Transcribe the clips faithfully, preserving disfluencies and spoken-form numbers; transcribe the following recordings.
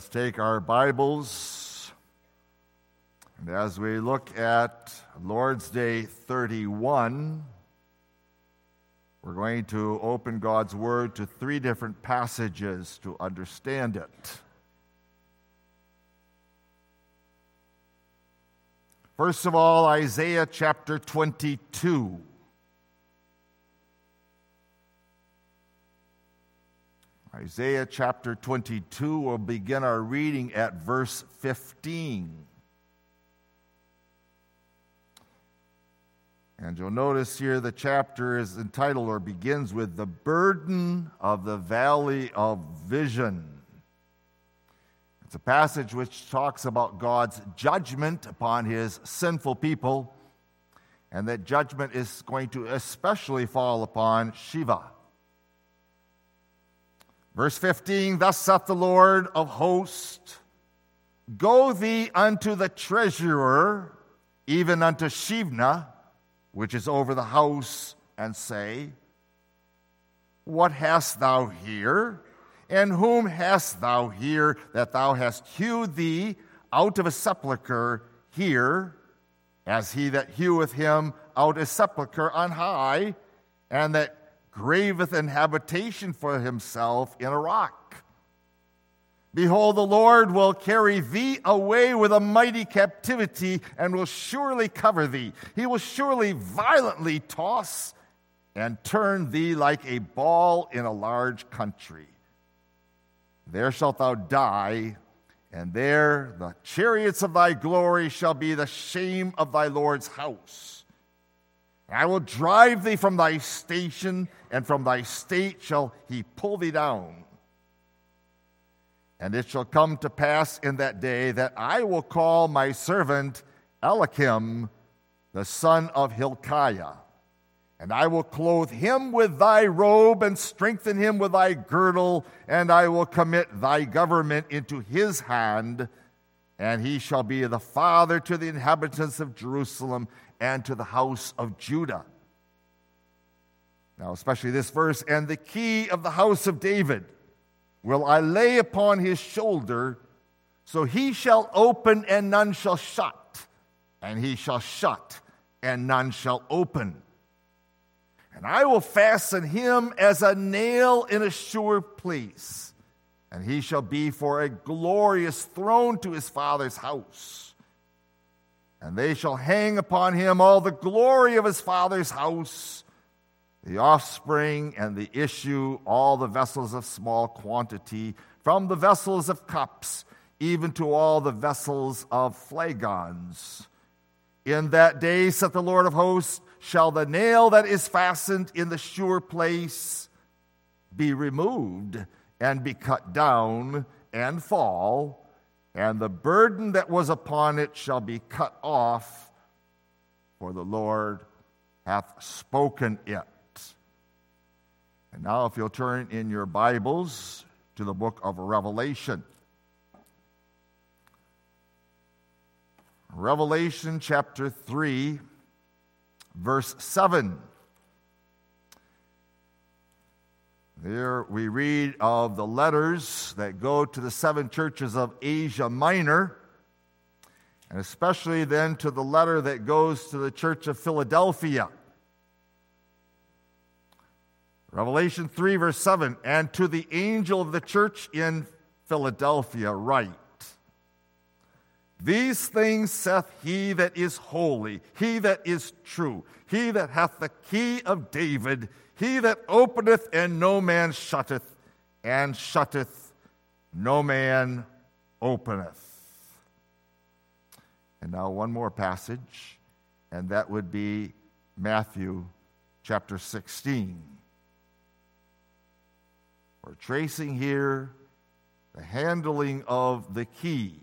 Take our Bibles, and as we look at Lord's Day thirty-one, we're going to open God's Word to three different passages to understand it. First of all, Isaiah chapter twenty-two. Isaiah chapter twenty-two, we'll begin our reading at verse fifteen. And you'll notice here the chapter is entitled or begins with the burden of the valley of vision. It's a passage which talks about God's judgment upon his sinful people, and that judgment is going to especially fall upon Shiva. Verse fifteen, thus saith the Lord of hosts, go thee unto the treasurer, even unto Shebna, which is over the house, and say, what hast thou here? And whom hast thou here, that thou hast hewed thee out of a sepulchre here, as he that heweth him out a sepulchre on high, and that graveth an habitation for himself in a rock? Behold, the Lord will carry thee away with a mighty captivity, and will surely cover thee. He will surely violently toss and turn thee like a ball in a large country. There shalt thou die, and there the chariots of thy glory shall be the shame of thy Lord's house. I will drive thee from thy station, and from thy state shall he pull thee down. And it shall come to pass in that day that I will call my servant Eliakim, the son of Hilkiah, and I will clothe him with thy robe, and strengthen him with thy girdle, and I will commit thy government into his hand, and he shall be the father to the inhabitants of Jerusalem, and to the house of Judah. Now, especially this verse, and the key of the house of David will I lay upon his shoulder, so he shall open and none shall shut, and he shall shut and none shall open. And I will fasten him as a nail in a sure place, and he shall be for a glorious throne to his father's house. And they shall hang upon him all the glory of his father's house, the offspring and the issue, all the vessels of small quantity, from the vessels of cups, even to all the vessels of flagons. In that day, saith the Lord of hosts, shall the nail that is fastened in the sure place be removed, and be cut down, and fall, and the burden that was upon it shall be cut off, for the Lord hath spoken it. And now if you'll turn in your Bibles to the book of Revelation. Revelation chapter three, verse seven. There we read of the letters that go to the seven churches of Asia Minor, and especially then to the letter that goes to the church of Philadelphia. Revelation three, verse seven, and to the angel of the church in Philadelphia write, these things saith he that is holy, he that is true, he that hath the key of David, he that openeth and no man shutteth, and shutteth no man openeth. And now one more passage, and that would be Matthew chapter sixteen. We're tracing here the handling of the key.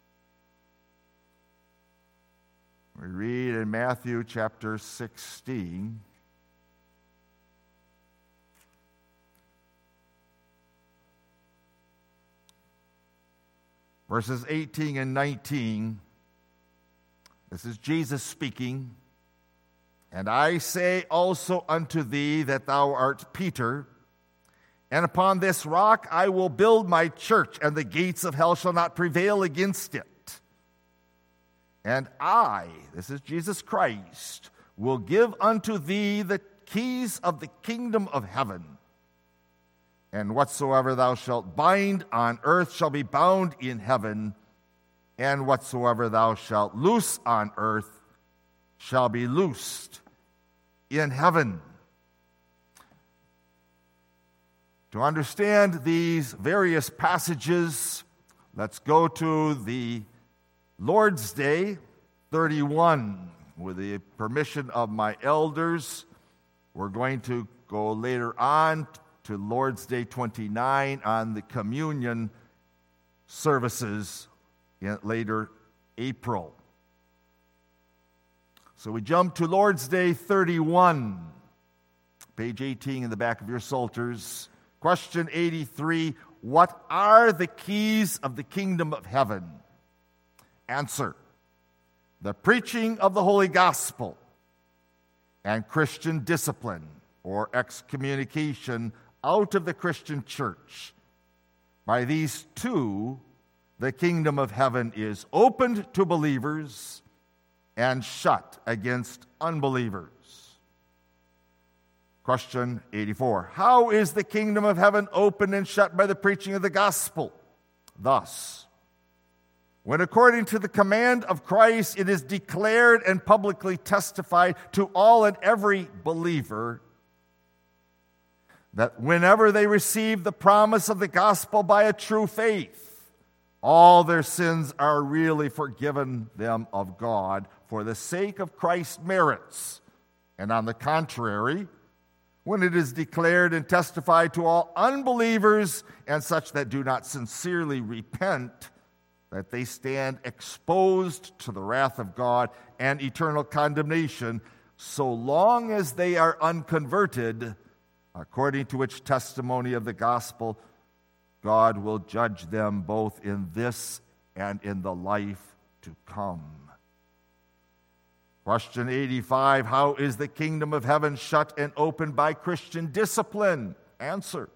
We read in Matthew chapter sixteen, verses eighteen and nineteen. This is Jesus speaking. And I say also unto thee that thou art Peter, And upon this rock I will build my church, and the gates of hell shall not prevail against it. And I," this is Jesus Christ, "will give unto thee the keys of the kingdom of heaven. And whatsoever thou shalt bind on earth shall be bound in heaven, and whatsoever thou shalt loose on earth shall be loosed in heaven." To understand these various passages, let's go to the Lord's Day thirty-one. With the permission of my elders, we're going to go later on to Lord's Day twenty-nine on the communion services in later April. So we jump to Lord's Day thirty-one, page eighteen in the back of your Psalters. Question eighty-three, what are the keys of the kingdom of heaven? Answer, the preaching of the Holy Gospel and Christian discipline or excommunication out of the Christian church. By these two, the kingdom of heaven is opened to believers and shut against unbelievers. Question eighty-four. How is the kingdom of heaven opened and shut by the preaching of the gospel? Thus, when according to the command of Christ it is declared and publicly testified to all and every believer that whenever they receive the promise of the gospel by a true faith, all their sins are really forgiven them of God for the sake of Christ's merits. And on the contrary, when it is declared and testified to all unbelievers and such that do not sincerely repent, that they stand exposed to the wrath of God and eternal condemnation, so long as they are unconverted, according to which testimony of the gospel, God will judge them both in this and in the life to come. Question eighty-five, how is the kingdom of heaven shut and opened by Christian discipline? Answer,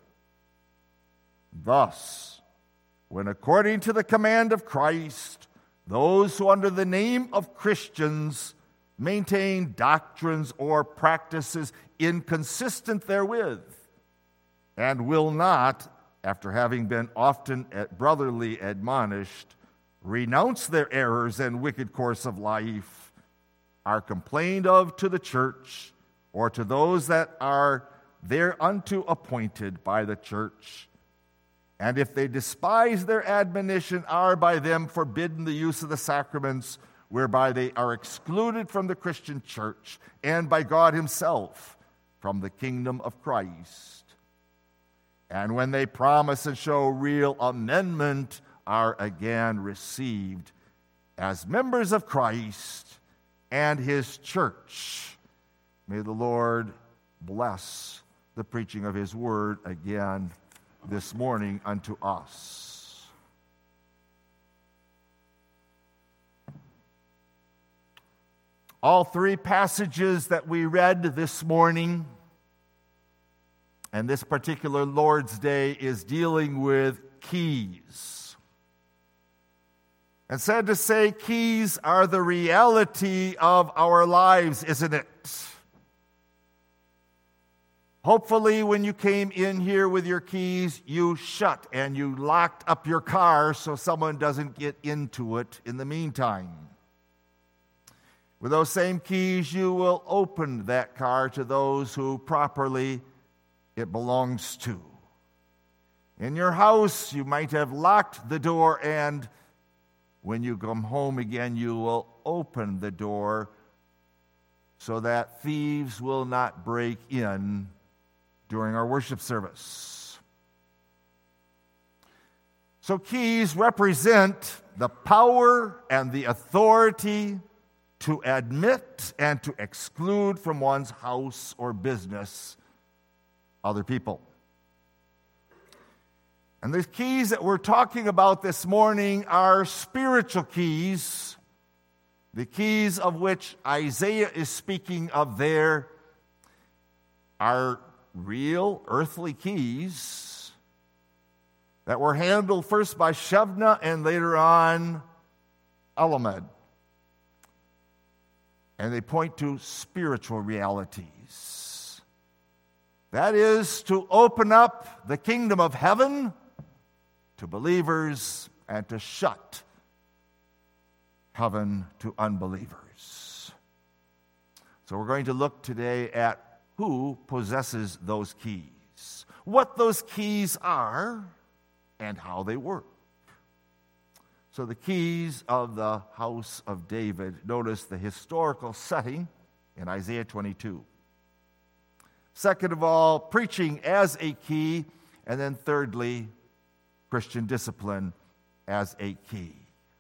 thus, when according to the command of Christ, those who under the name of Christians maintain doctrines or practices inconsistent therewith, and will not, after having been often brotherly admonished, renounce their errors and wicked course of life, are complained of to the church or to those that are thereunto appointed by the church, and if they despise their admonition, are by them forbidden the use of the sacraments, whereby they are excluded from the Christian church and by God himself from the kingdom of Christ. And when they promise and show real amendment, are again received as members of Christ and his church. May the Lord bless the preaching of his word again this morning unto us. All three passages that we read this morning, and this particular Lord's Day, is dealing with keys. And sad to say, keys are the reality of our lives, isn't it? Hopefully, when you came in here with your keys, you shut and you locked up your car so someone doesn't get into it in the meantime. With those same keys, you will open that car to those who properly it belongs to. In your house, you might have locked the door, and when you come home again, you will open the door so that thieves will not break in during our worship service. So keys represent the power and the authority to admit and to exclude from one's house or business other people. And the keys that we're talking about this morning are spiritual keys, the keys of which Isaiah is speaking of there are real earthly keys that were handled first by Shebna and later on Elamad. And they point to spiritual realities. That is to open up the kingdom of heaven to believers and to shut heaven to unbelievers. So we're going to look today at who possesses those keys, what those keys are, and how they work. So the keys of the house of David. Notice the historical setting in Isaiah twenty-two. Second of all, preaching as a key. And then thirdly, Christian discipline as a key.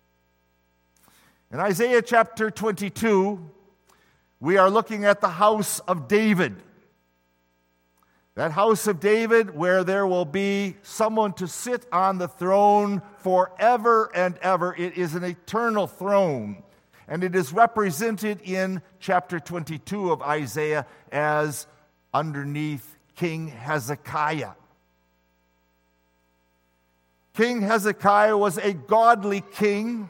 In Isaiah chapter twenty-two, we are looking at the house of David. That house of David where there will be someone to sit on the throne forever and ever. It is an eternal throne. And it is represented in chapter twenty-two of Isaiah as underneath King Hezekiah. King Hezekiah was a godly king.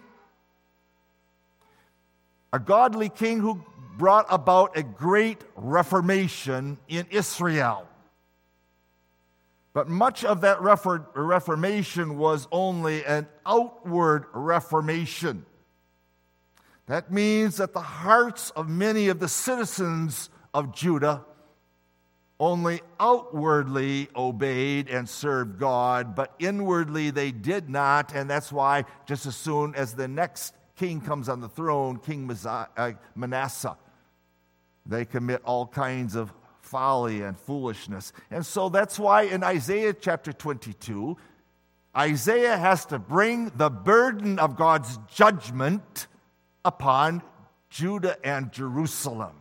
A godly king who brought about a great reformation in Israel. But much of that reformation was only an outward reformation. That means that the hearts of many of the citizens of Judah only outwardly obeyed and served God, but inwardly they did not, and that's why just as soon as the next king comes on the throne, King Manasseh, they commit all kinds of folly and foolishness. And so that's why in Isaiah chapter twenty-two, Isaiah has to bring the burden of God's judgment upon Judah and Jerusalem.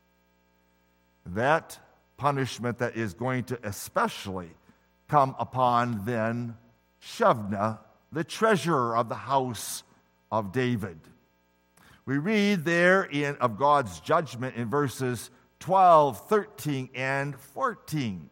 That punishment that is going to especially come upon then Shebna, the treasurer of the house of David. We read there in of God's judgment in verses twelve, thirteen, and fourteen.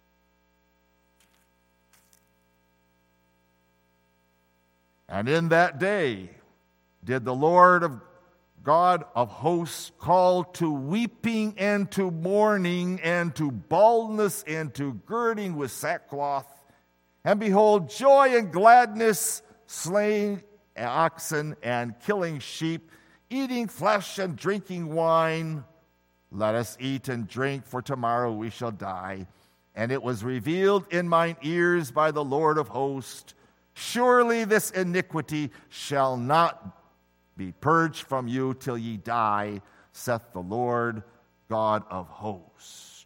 And in that day did the Lord of God of hosts call to weeping and to mourning and to baldness and to girding with sackcloth. And behold, joy and gladness, slaying oxen and killing sheep, eating flesh and drinking wine. Let us eat and drink, for tomorrow we shall die. And it was revealed in mine ears by the Lord of hosts, surely this iniquity shall not be purged from you till ye die, saith the Lord God of hosts.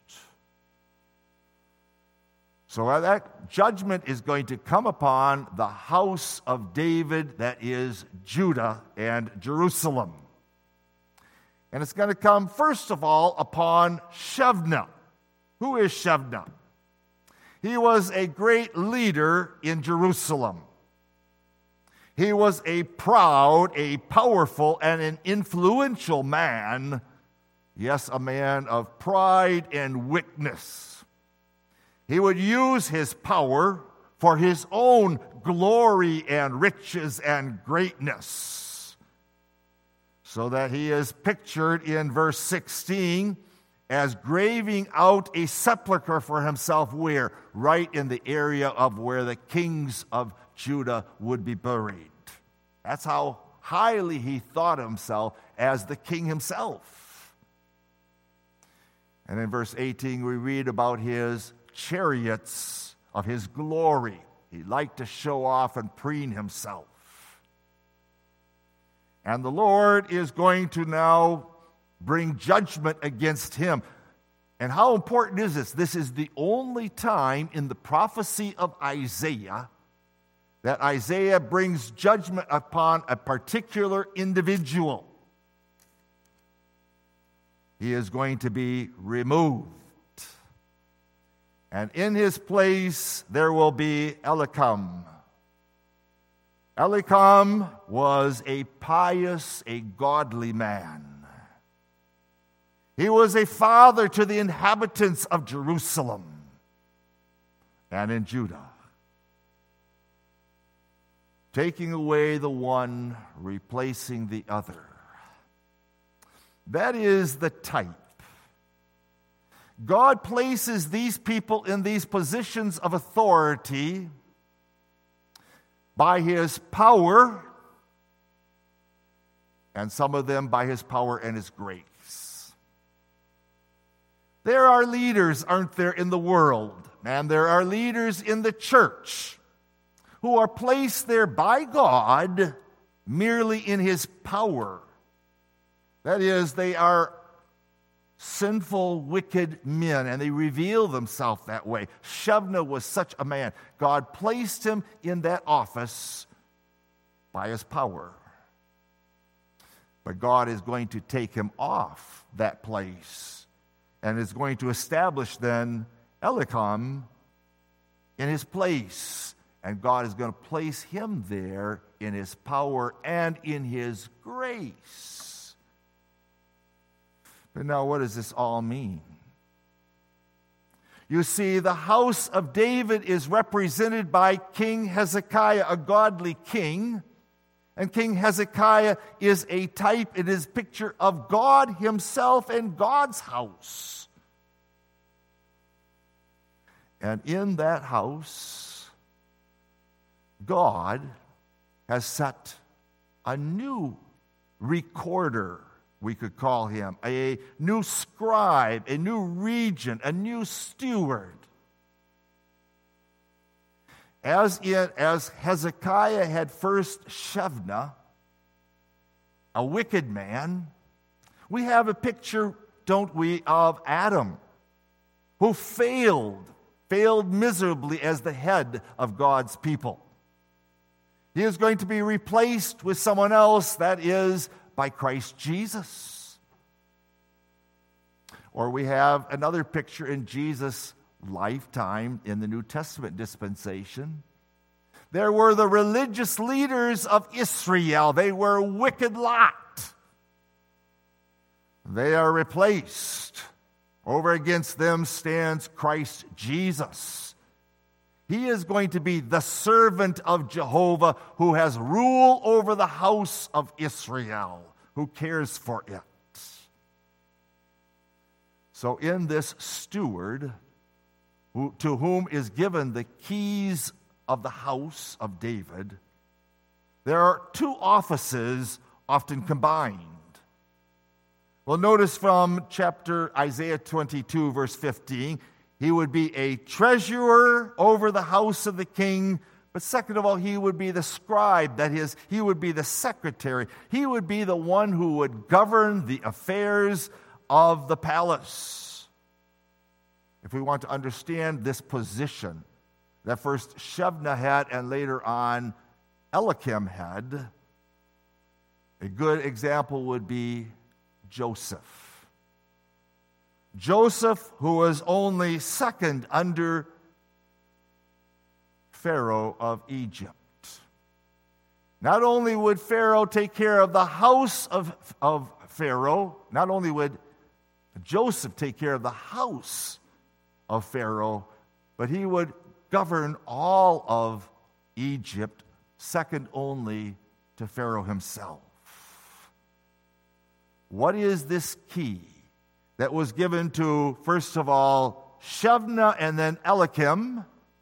So that judgment is going to come upon the house of David, that is Judah and Jerusalem. And it's going to come, first of all, upon Shebna. Who is Shebna? He was a great leader in Jerusalem. He was a proud, a powerful, and an influential man. Yes, a man of pride and wickedness. He would use his power for his own glory and riches and greatness. So that he is pictured in verse sixteen as graving out a sepulchre for himself where? Right in the area of where the kings of Judah would be buried. That's how highly he thought himself as the king himself. And in verse eighteen, we read about his chariots of his glory. He liked to show off and preen himself. And the Lord is going to now bring judgment against him. And how important is this? This is the only time in the prophecy of Isaiah that Isaiah brings judgment upon a particular individual. He is going to be removed. And in his place there will be Elikam. Elikam was a pious, a godly man. He was a father to the inhabitants of Jerusalem. and in Judah, taking away the one, replacing the other. That is the type. God places these people in these positions of authority by His power, and some of them by His power and His grace. There are leaders, aren't there, in the world, and there are leaders in the church who are placed there by God merely in His power. That is, they are sinful, wicked men, and they reveal themselves that way. Shebna was such a man. God placed him in that office by His power. But God is going to take him off that place and is going to establish then Eliakim in his place. And God is going to place him there in His power and in His grace. But now, what does this all mean? You see, the house of David is represented by King Hezekiah, a godly king. And King Hezekiah is a type, it is a picture of God Himself and God's house. And in that house, God has set a new recorder, we could call him, a new scribe, a new regent, a new steward. As, it, as Hezekiah had first Shebna, a wicked man, we have a picture, don't we, of Adam, who failed, failed miserably as the head of God's people. He is going to be replaced with someone else, that is, by Christ Jesus. Or we have another picture in Jesus' lifetime in the New Testament dispensation. There were the religious leaders of Israel. They were a wicked lot. They are replaced. Over against them stands Christ Jesus. He is going to be the servant of Jehovah who has rule over the house of Israel, who cares for it. So in this steward, who, to whom is given the keys of the house of David, there are two offices often combined. Well, notice from chapter Isaiah twenty-two, verse fifteen, he would be a treasurer over the house of the king, but second of all, he would be the scribe, that is, he would be the secretary. He would be the one who would govern the affairs of the palace. If we want to understand this position that first Shebna had and later on Eliakim had, a good example would be Joseph. Joseph, who was only second under Pharaoh of Egypt. Not only would Pharaoh take care of the house of, of Pharaoh, not only would Joseph take care of the house of Pharaoh, but he would govern all of Egypt, second only to Pharaoh himself. What is this key that was given to, first of all, Shebna and then Eliakim?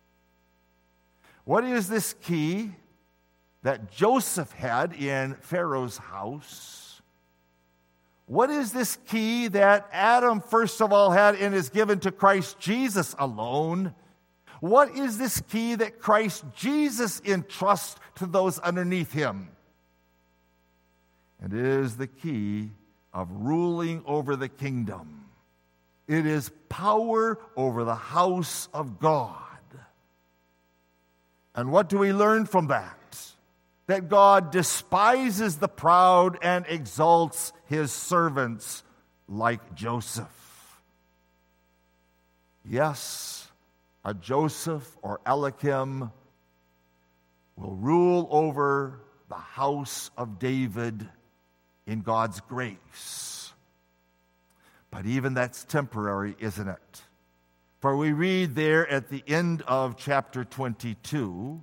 What is this key that Joseph had in Pharaoh's house? What is this key that Adam, first of all, had and is given to Christ Jesus alone? What is this key that Christ Jesus entrusts to those underneath him? It is the key of ruling over the kingdom. It is power over the house of God. And what do we learn from that? That God despises the proud and exalts his servants like Joseph. Yes, a Joseph or Eliakim will rule over the house of David in God's grace. But even that's temporary, isn't it? For we read there at the end of chapter twenty-two,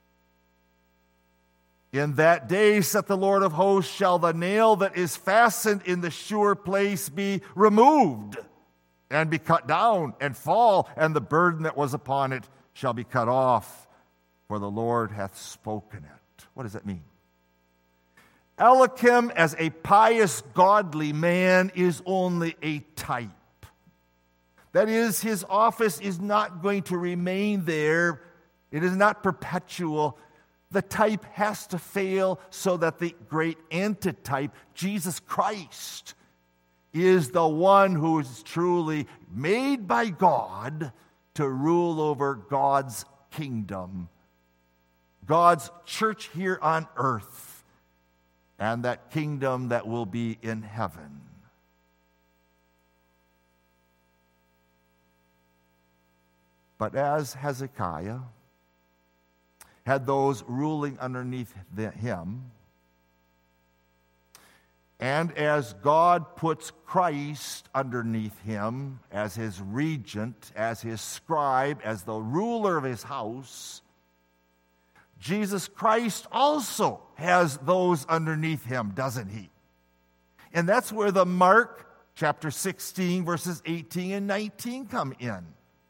"In that day, saith the Lord of hosts, shall the nail that is fastened in the sure place be removed, and be cut down, and fall, and the burden that was upon it shall be cut off, for the Lord hath spoken it." What does that mean? Eliakim, as a pious, godly man, is only a type. That is, his office is not going to remain there. It is not perpetual. The type has to fail so that the great antitype, Jesus Christ, is the one who is truly made by God to rule over God's kingdom, God's church here on earth, and that kingdom that will be in heaven. But as Hezekiah had those ruling underneath the, him, and as God puts Christ underneath him as his regent, as his scribe, as the ruler of his house, Jesus Christ also has those underneath him, doesn't he? And that's where the Mark chapter sixteen, verses eighteen and nineteen come in.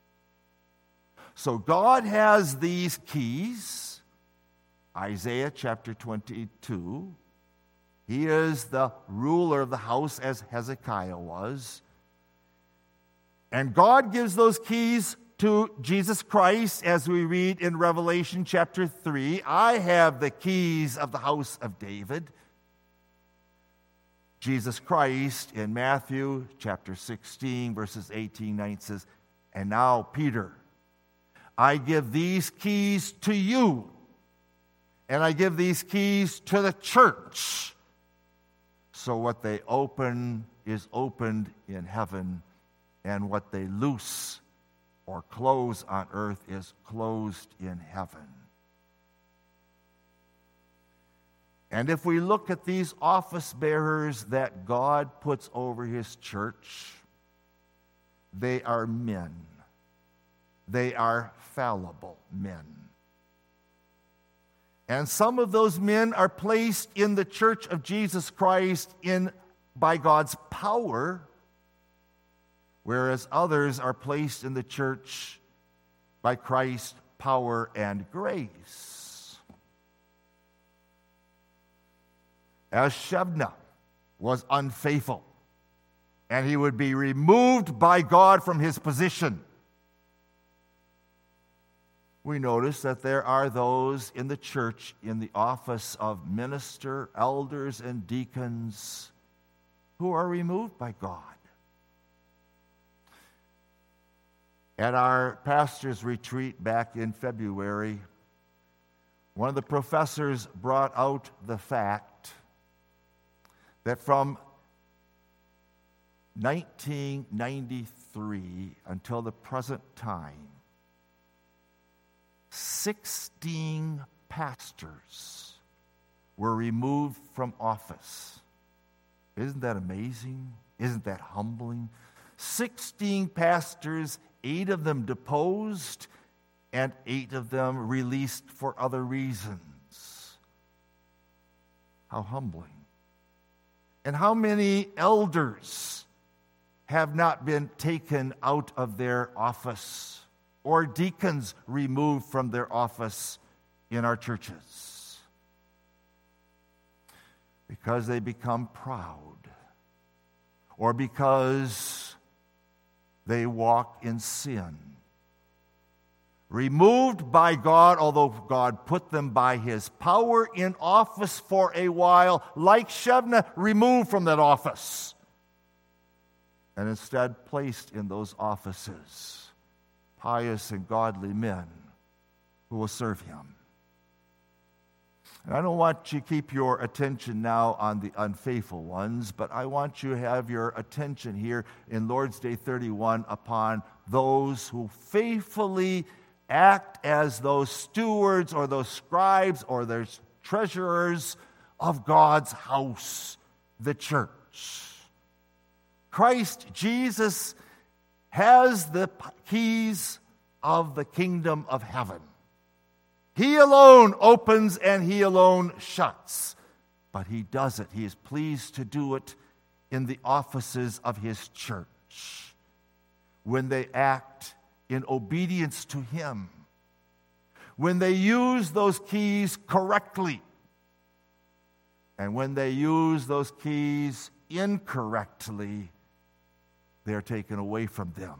So God has these keys. Isaiah chapter twenty-two. He is the ruler of the house as Hezekiah was. And God gives those keys to Jesus Christ, as we read in Revelation chapter three. "I have the keys of the house of David." Jesus Christ in Matthew chapter sixteen, verses eighteen, nineteen says, "And now, Peter, I give these keys to you, and I give these keys to the church. So what they open is opened in heaven, and what they loose or close on earth is closed in heaven." And if we look at these office bearers that God puts over his church, they are men. They are fallible men. And some of those men are placed in the church of Jesus Christ in by God's power, whereas others are placed in the church by Christ's power and grace. As Shebna was unfaithful, and he would be removed by God from his position, we notice that there are those in the church in the office of minister, elders, and deacons who are removed by God. At our pastor's retreat back in February, one of the professors brought out the fact that from nineteen ninety-three until the present time, sixteen pastors were removed from office. Isn't that amazing? Isn't that humbling? sixteen pastors, eight of them deposed, and eight of them released for other reasons. How humbling. And how many elders have not been taken out of their office, or deacons removed from their office in our churches? Because they become proud, or because they walk in sin. Removed by God, although God put them by his power in office for a while, like Shebna, removed from that office, and instead placed in those offices pious and godly men who will serve him. And I don't want you to keep your attention now on the unfaithful ones, but I want you to have your attention here in Lord's Day thirty-one upon those who faithfully act as those stewards or those scribes or those treasurers of God's house, the church. Christ Jesus has the keys of the kingdom of heaven. He alone opens and he alone shuts. But he does it. He is pleased to do it in the offices of his church, when they act in obedience to him, when they use those keys correctly, and when they use those keys incorrectly, they're taken away from them.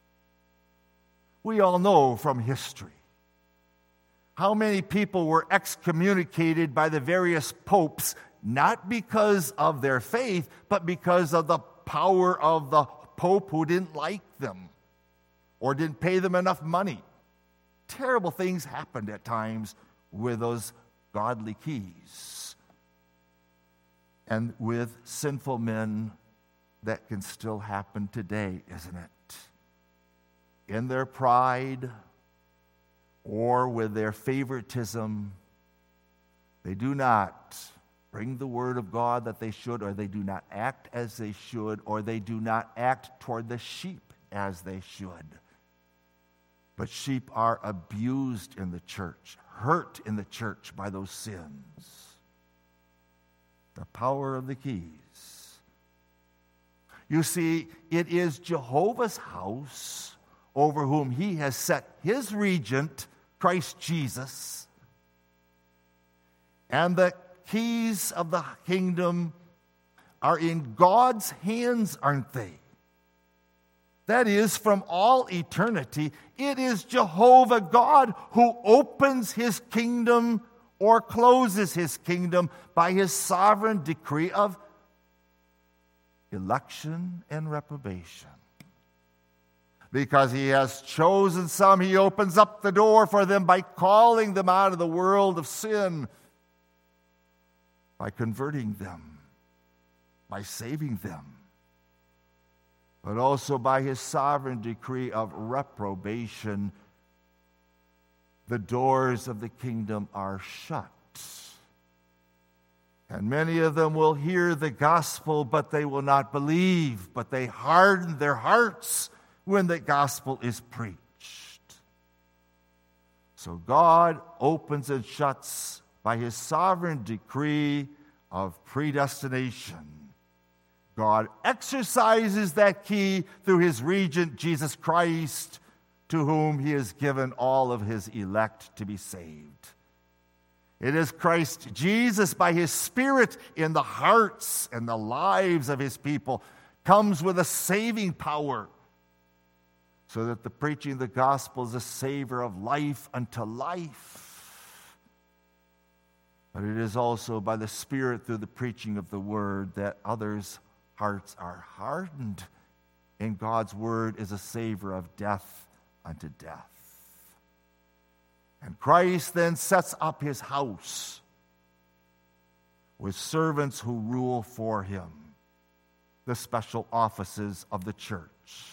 We all know from history how many people were excommunicated by the various popes, not because of their faith, but because of the power of the pope who didn't like them or didn't pay them enough money. Terrible things happened at times with those godly keys. And with sinful men, that can still happen today, isn't it? In their pride or with their favoritism, they do not bring the word of God that they should, or they do not act as they should, or they do not act toward the sheep as they should. But sheep are abused in the church, hurt in the church by those sins. The power of the keys. You see, it is Jehovah's house over whom he has set his regent, Christ Jesus. And the keys of the kingdom are in God's hands, aren't they? That is, from all eternity, it is Jehovah God who opens his kingdom or closes his kingdom by his sovereign decree of election and reprobation. Because he has chosen some, he opens up the door for them by calling them out of the world of sin, by converting them, by saving them, but also by his sovereign decree of reprobation. The doors of the kingdom are shut. And many of them will hear the gospel, but they will not believe, but they harden their hearts when the gospel is preached. So God opens and shuts by his sovereign decree of predestination. God exercises that key through his regent, Jesus Christ, to whom he has given all of his elect to be saved. It is Christ Jesus, by his Spirit in the hearts and the lives of his people, comes with a saving power, so that the preaching of the gospel is a savor of life unto life. But it is also by the Spirit, through the preaching of the word, that others' hearts are hardened, and God's word is a savor of death unto death. And Christ then sets up his house with servants who rule for him, the special offices of the church.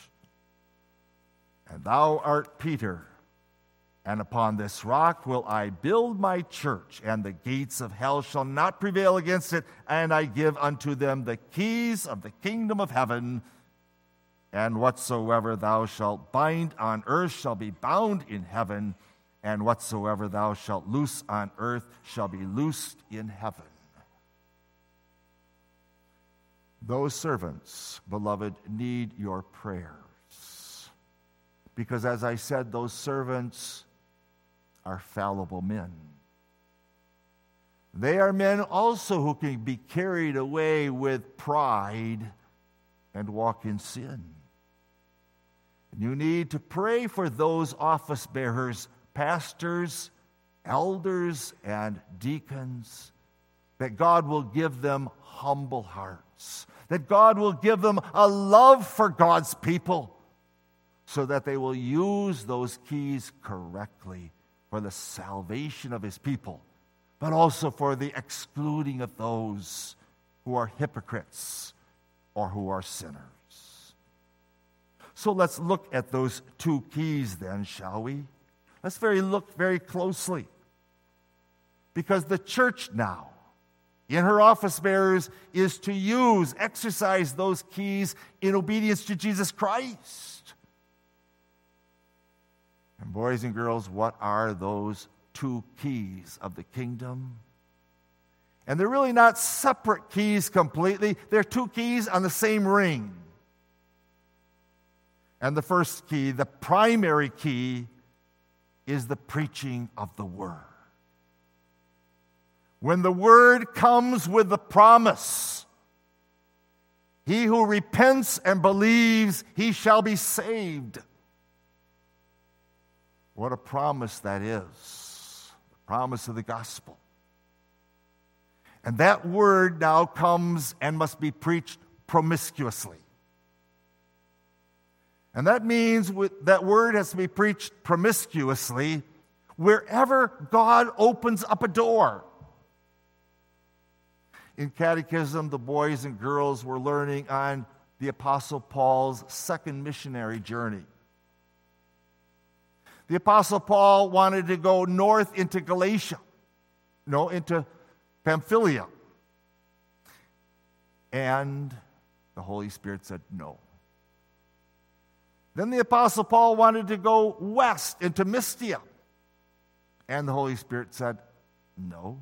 And thou art Peter, and upon this rock will I build my church, and the gates of hell shall not prevail against it, and I give unto them the keys of the kingdom of heaven. And whatsoever thou shalt bind on earth shall be bound in heaven, and whatsoever thou shalt loose on earth shall be loosed in heaven. Those servants, beloved, need your prayers. Because as I said, those servants are fallible men. They are men also who can be carried away with pride and walk in sin. And you need to pray for those office bearers, pastors, elders, and deacons, that God will give them humble hearts, that God will give them a love for God's people, so that they will use those keys correctly for the salvation of his people, but also for the excluding of those who are hypocrites or who are sinners. So let's look at those two keys then, shall we? Let's very look very closely. Because the church now, in her office bearers, is to use, exercise those keys in obedience to Jesus Christ. And boys and girls, what are those two keys of the kingdom? And they're really not separate keys completely. They're two keys on the same ring. And the first key, the primary key, is the preaching of the word. When the word comes with the promise, he who repents and believes, he shall be saved. What a promise that is. The promise of the gospel. And that word now comes and must be preached promiscuously. And that means that word has to be preached promiscuously wherever God opens up a door. In catechism, the boys and girls were learning on the Apostle Paul's second missionary journey. The Apostle Paul wanted to go north into Galatia, no, into Pamphylia. And the Holy Spirit said no. Then the Apostle Paul wanted to go west into Mysia. And the Holy Spirit said no.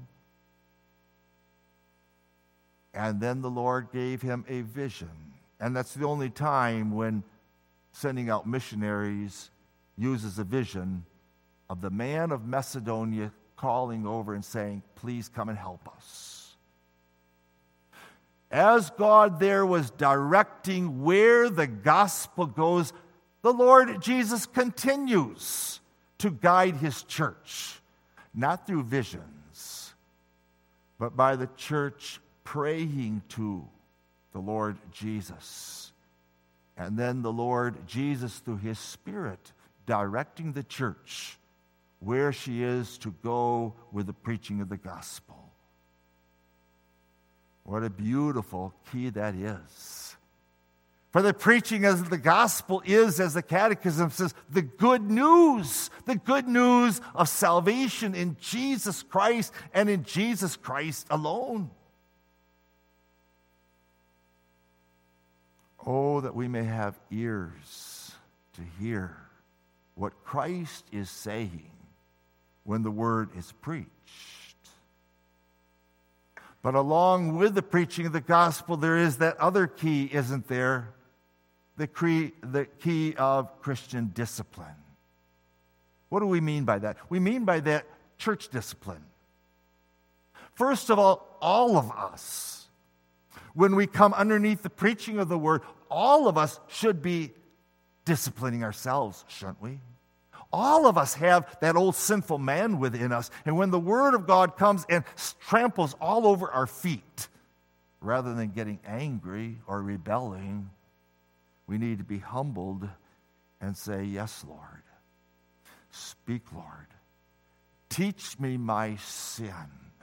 And then the Lord gave him a vision. And that's the only time when sending out missionaries uses a vision of the man of Macedonia calling over and saying, please come and help us. As God there was directing where the gospel goes, the Lord Jesus continues to guide his church, not through visions, but by the church praying to the Lord Jesus. And then the Lord Jesus, through his Spirit, directing the church where she is to go with the preaching of the gospel. What a beautiful key that is. For the preaching of the gospel is, as the Catechism says, the good news, the good news of salvation in Jesus Christ and in Jesus Christ alone. Oh, that we may have ears to hear what Christ is saying when the word is preached. But along with the preaching of the gospel, there is that other key, isn't there? The key, the key of Christian discipline. What do we mean by that? We mean by that church discipline. First of all, all of us, when we come underneath the preaching of the word, all of us should be disciplining ourselves, shouldn't we? All of us have that old sinful man within us. And when the word of God comes and tramples all over our feet, rather than getting angry or rebelling, we need to be humbled and say, yes, Lord. Speak, Lord. Teach me my sin.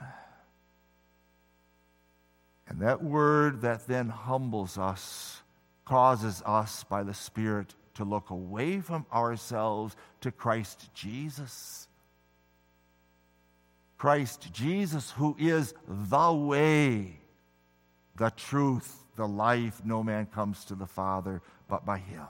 And that word that then humbles us causes us by the Spirit to look away from ourselves to Christ Jesus. Christ Jesus, who is the way, the truth, the life. No man comes to the Father but by him.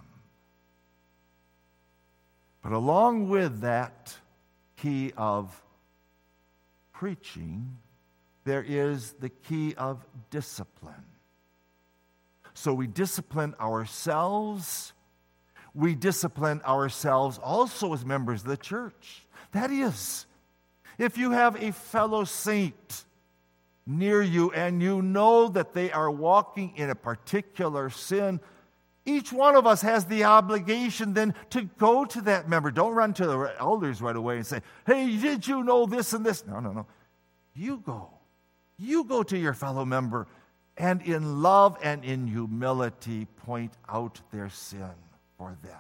But along with that key of preaching, there is the key of discipline. So we discipline ourselves. We discipline ourselves also as members of the church. That is, if you have a fellow saint near you and you know that they are walking in a particular sin, each one of us has the obligation then to go to that member. Don't run to the elders right away and say, hey, did you know this and this? No, no, no. You go. You go to your fellow member and in love and in humility point out their sin for them.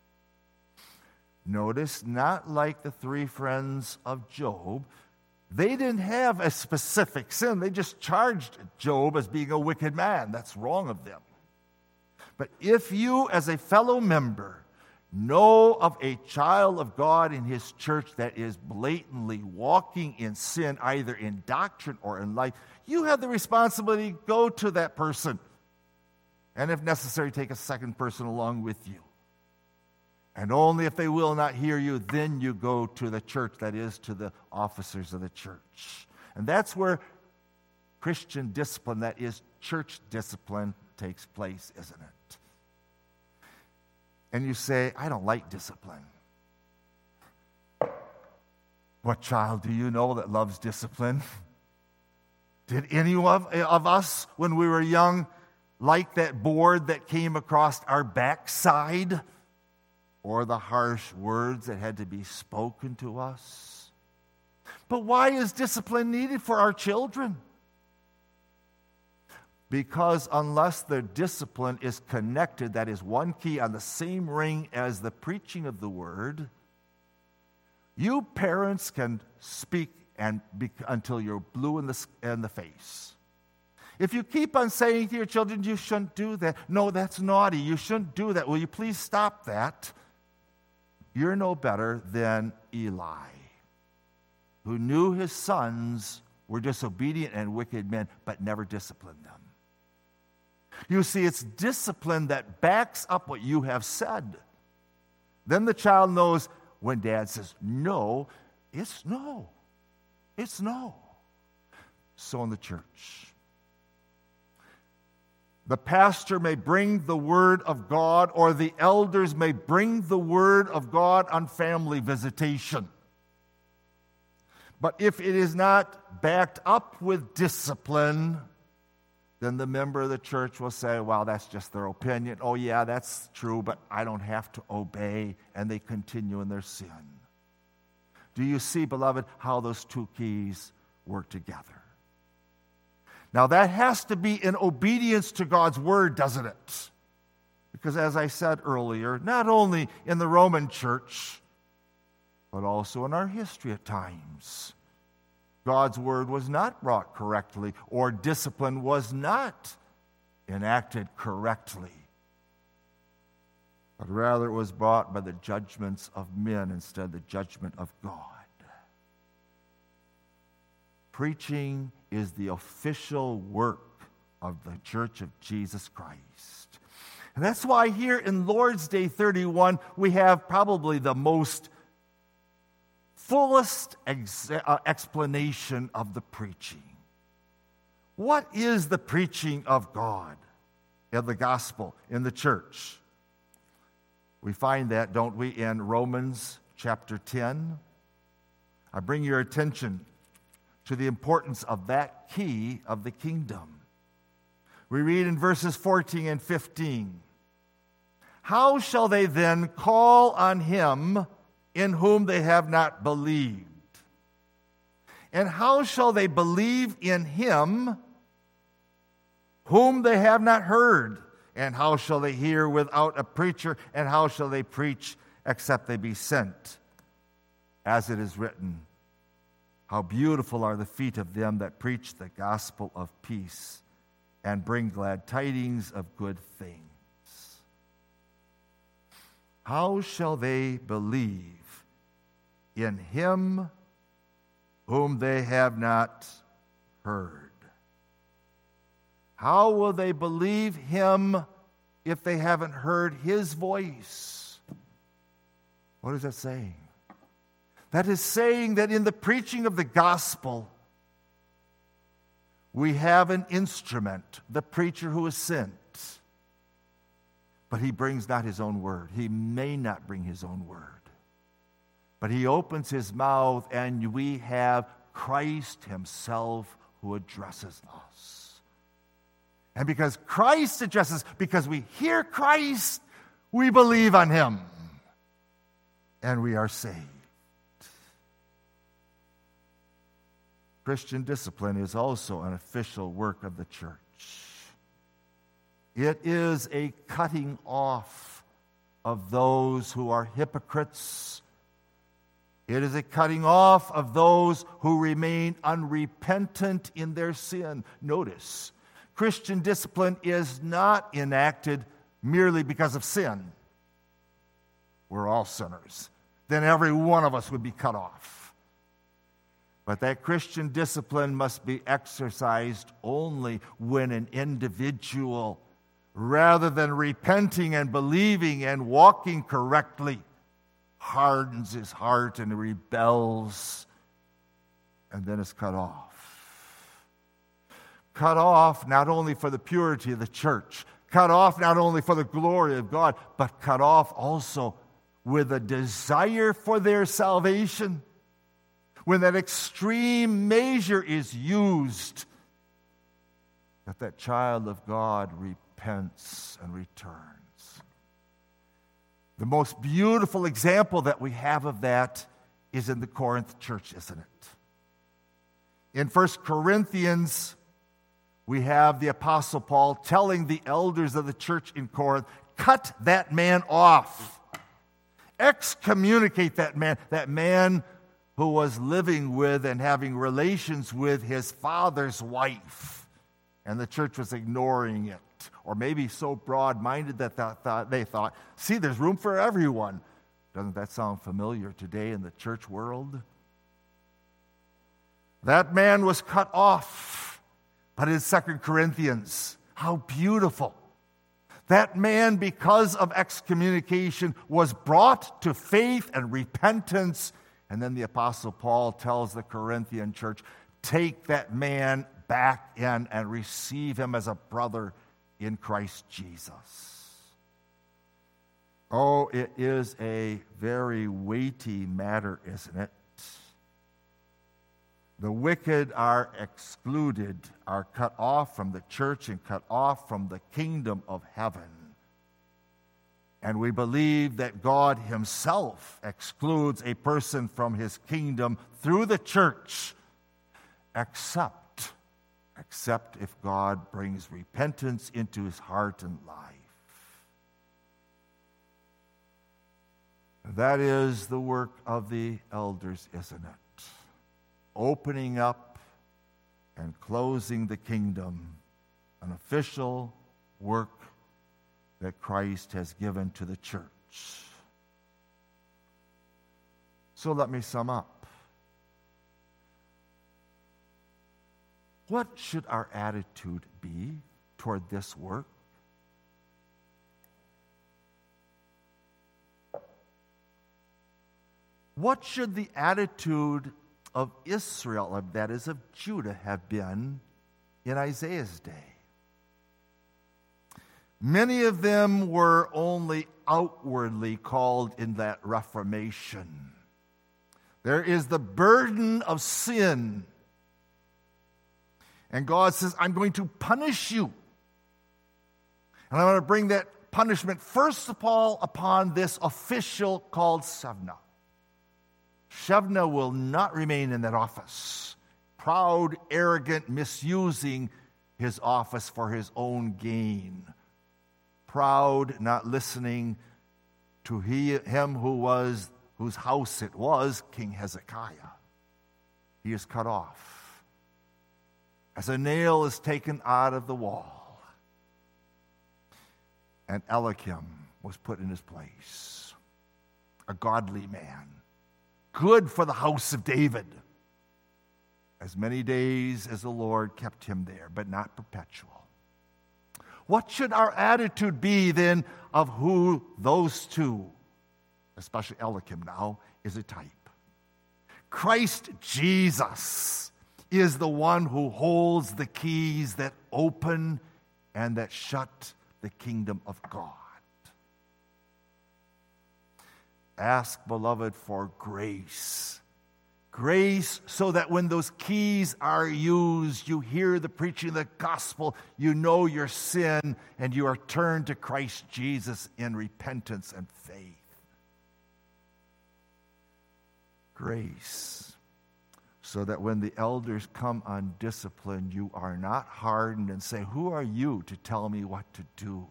Notice, not like the three friends of Job. They didn't have a specific sin. They just charged Job as being a wicked man. That's wrong of them. But if you, as a fellow member, know of a child of God in his church that is blatantly walking in sin, either in doctrine or in life, you have the responsibility to go to that person. And if necessary, take a second person along with you. And only if they will not hear you, then you go to the church, that is, to the officers of the church. And that's where Christian discipline, that is, church discipline, takes place, isn't it? And you say, I don't like discipline. What child do you know that loves discipline? Did any of, of us, when we were young, like that board that came across our backside? Or the harsh words that had to be spoken to us? But why is discipline needed for our children? Because unless their discipline is connected, that is one key on the same ring as the preaching of the word, you parents can speak and be, until you're blue in the, in the face. If you keep on saying to your children, you shouldn't do that. No, that's naughty. You shouldn't do that. Will you please stop that? You're no better than Eli, who knew his sons were disobedient and wicked men, but never disciplined them. You see, it's discipline that backs up what you have said. Then the child knows when dad says no, it's no. It's no. So in the church, the pastor may bring the word of God, or the elders may bring the word of God on family visitation. But if it is not backed up with discipline, then the member of the church will say, well, that's just their opinion. Oh, yeah, that's true, but I don't have to obey, and they continue in their sin. Do you see, beloved, how those two keys work together? Now, that has to be in obedience to God's word, doesn't it? Because as I said earlier, not only in the Roman church, but also in our history at times, God's word was not brought correctly, or discipline was not enacted correctly, but rather it was brought by the judgments of men instead of the judgment of God. Preaching is the official work of the Church of Jesus Christ. And that's why here in Lord's Day thirty-one, we have probably the most fullest ex- uh, explanation of the preaching. What is the preaching of God in the gospel, in the church? We find that, don't we, in Romans chapter ten? I bring your attention to the importance of that key of the kingdom. We read in verses fourteen and fifteen, how shall they then call on him in whom they have not believed? And how shall they believe in him whom they have not heard? And how shall they hear without a preacher? And how shall they preach except they be sent? As it is written, how beautiful are the feet of them that preach the gospel of peace and bring glad tidings of good things. How shall they believe in him whom they have not heard? How will they believe him if they haven't heard his voice? What is that saying? That is saying that in the preaching of the gospel, we have an instrument, the preacher who is sent. But he brings not his own word. He may not bring his own word. But he opens his mouth, and we have Christ himself who addresses us. And because Christ addresses, because we hear Christ, we believe on him. And we are saved. Christian discipline is also an official work of the church. It is a cutting off of those who are hypocrites. It is a cutting off of those who remain unrepentant in their sin. Notice, Christian discipline is not enacted merely because of sin. We're all sinners. Then every one of us would be cut off. But that Christian discipline must be exercised only when an individual rather than repenting and believing and walking correctly, hardens his heart and rebels, and then is cut off. Cut off not only for the purity of the church, cut off not only for the glory of God, but cut off also with a desire for their salvation. When that extreme measure is used, that that child of God repents and returns. The most beautiful example that we have of that is in the Corinth church, isn't it? In First Corinthians, we have the Apostle Paul telling the elders of the church in Corinth, cut that man off. Excommunicate that man, that man who was living with and having relations with his father's wife. And the church was ignoring it. Or maybe so broad-minded that they thought, see, there's room for everyone. Doesn't that sound familiar today in the church world? That man was cut off. But in Second Corinthians, how beautiful. That man, because of excommunication, was brought to faith and repentance. And then the Apostle Paul tells the Corinthian church, take that man back in and receive him as a brother in Christ Jesus. Oh, it is a very weighty matter, isn't it? The wicked are excluded, are cut off from the church and cut off from the kingdom of heaven. And we believe that God himself excludes a person from his kingdom through the church, except, except if God brings repentance into his heart and life. That is the work of the elders, isn't it? Opening up and closing the kingdom, an official work that Christ has given to the church. So let me sum up. What should our attitude be toward this work? What should the attitude of Israel, that is of Judah, have been in Isaiah's day? Many of them were only outwardly called in that Reformation. There is the burden of sin. And God says, I'm going to punish you. And I'm going to bring that punishment first of all upon this official called Shebna. Shebna will not remain in that office. Proud, arrogant, misusing his office for his own gain. Proud, not listening to he, him who was, whose house it was, King Hezekiah. He is cut off. As a nail is taken out of the wall. And Eliakim was put in his place. A godly man. Good for the house of David. As many days as the Lord kept him there, but not perpetual. What should our attitude be then of who those two, especially Eliakim now, is a type? Christ Jesus is the one who holds the keys that open and that shut the kingdom of God. Ask, beloved, for grace. Grace so that when those keys are used, you hear the preaching of the gospel, you know your sin, and you are turned to Christ Jesus in repentance and faith. Grace so that when the elders come on discipline, you are not hardened and say, who are you to tell me what to do?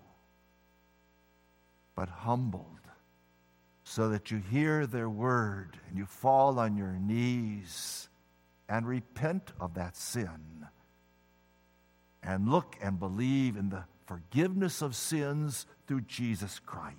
But humbled, so that you hear their word and you fall on your knees and repent of that sin and look and believe in the forgiveness of sins through Jesus Christ.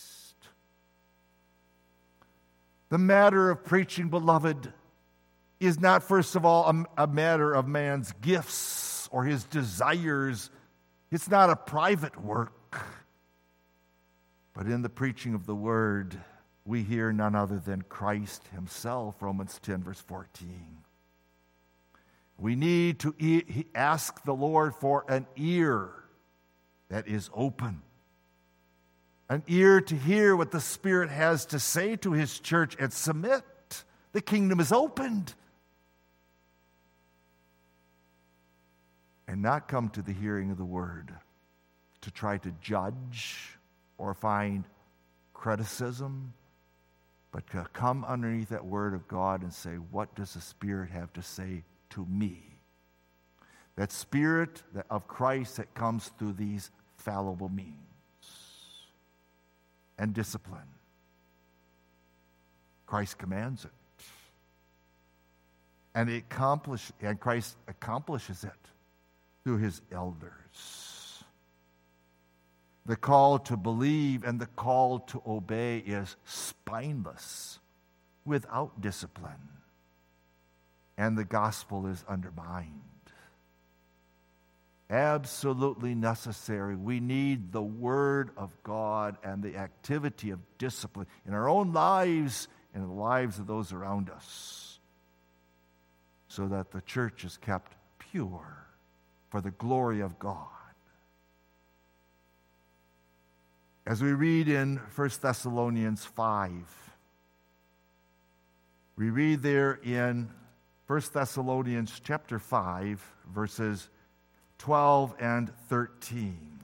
The matter of preaching, beloved, is not, first of all, a, a matter of man's gifts or his desires, It's not a private work. But in the preaching of the word, we hear none other than Christ himself, Romans ten, verse fourteen. We need to e- ask the Lord for an ear that is open, an ear to hear what the Spirit has to say to his church and submit. The kingdom is opened. And not come to the hearing of the word to try to judge or find criticism, but to come underneath that word of God and say, what does the Spirit have to say to me? That Spirit of Christ that comes through these fallible means and discipline. Christ commands it. And, it accomplish, and Christ accomplishes it through his elders. The call to believe and the call to obey is spineless without discipline. And the gospel is undermined. Absolutely necessary. We need the word of God and the activity of discipline in our own lives and in the lives of those around us, so that the church is kept pure for the glory of God. As we read in First Thessalonians five, we read there in First Thessalonians chapter five, verses twelve and thirteen.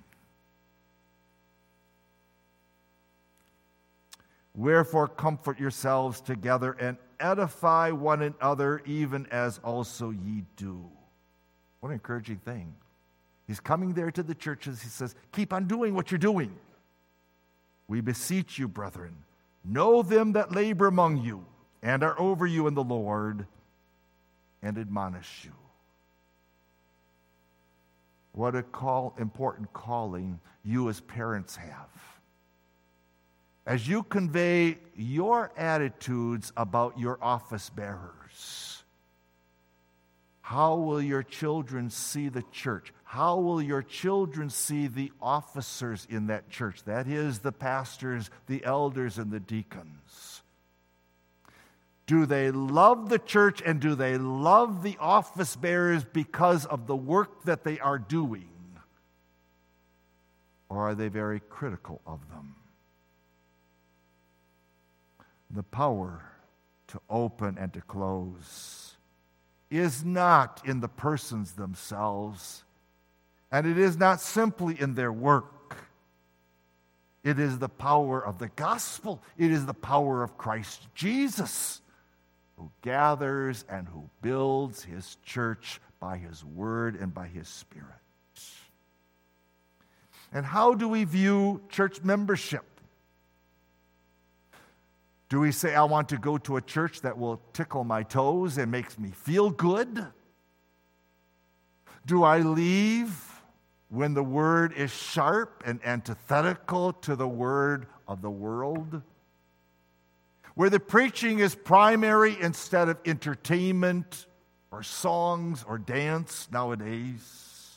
Wherefore comfort yourselves together and edify one another, even as also ye do. What an encouraging thing. He's coming there to the churches. He says, keep on doing what you're doing. We beseech you, brethren, know them that labor among you and are over you in the Lord, and admonish you. What a call, important calling you as parents have. As you convey your attitudes about your office bearers, how will your children see the church? How will your children see the officers in that church? That is, the pastors, the elders, and the deacons. Do they love the church and do they love the office bearers because of the work that they are doing? Or are they very critical of them? The power to open and to close is not in the persons themselves, and it is not simply in their work. It is the power of the gospel. It is the power of Christ Jesus, who gathers and who builds his church by his word and by his Spirit. And how do we view church membership? Do we say, I want to go to a church that will tickle my toes and makes me feel good? Do I leave when the word is sharp and antithetical to the word of the world? Where the preaching is primary instead of entertainment or songs or dance nowadays?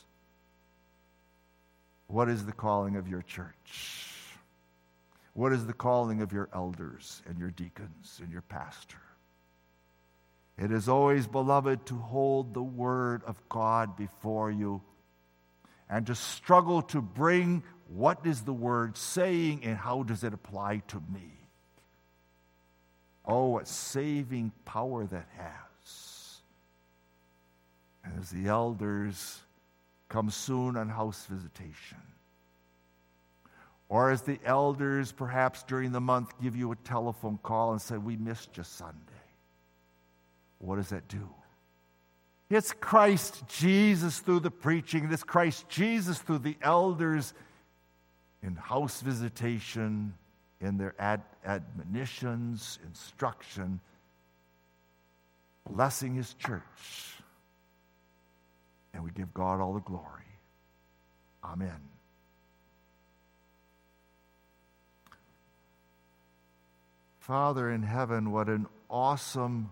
What is the calling of your church? What is the calling of your elders and your deacons and your pastor? It is always, beloved, to hold the word of God before you and to struggle to bring what is the word saying and how does it apply to me. Oh, what saving power that has. As the elders come soon on house visitation, or as the elders perhaps during the month give you a telephone call and say, we missed you Sunday. What does that do? It's Christ Jesus through the preaching. It's Christ Jesus through the elders in house visitation, in their ad- admonitions, instruction, blessing his church. And we give God all the glory. Amen. Father in heaven, what an awesome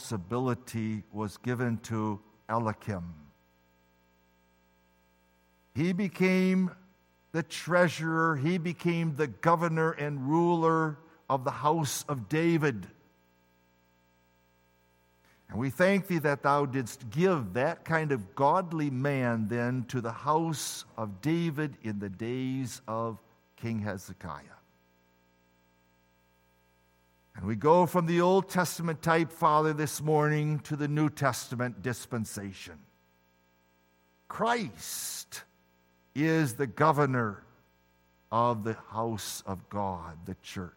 responsibility was given to Eliakim. He became the treasurer. He became the governor and ruler of the house of David. And we thank thee that thou didst give that kind of godly man then to the house of David in the days of King Hezekiah. And we go from the Old Testament type, Father, this morning to the New Testament dispensation. Christ is the governor of the house of God, the church.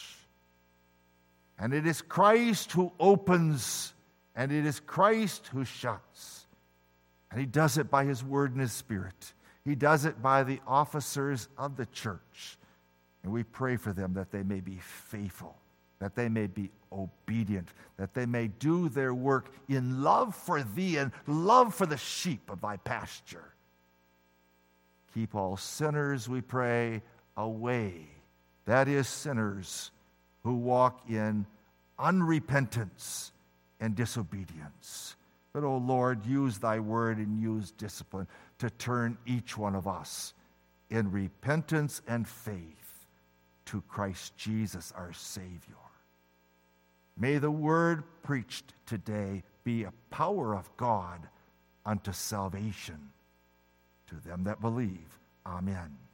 And it is Christ who opens, and it is Christ who shuts. And he does it by his word and his spirit. He does it by the officers of the church. And we pray for them that they may be faithful, that they may be obedient, that they may do their work in love for thee and love for the sheep of thy pasture. Keep all sinners, we pray, away. That is, sinners who walk in unrepentance and disobedience. But, O Lord, use thy word and use discipline to turn each one of us in repentance and faith to Christ Jesus, our Savior. May the word preached today be a power of God unto salvation to them that believe. Amen.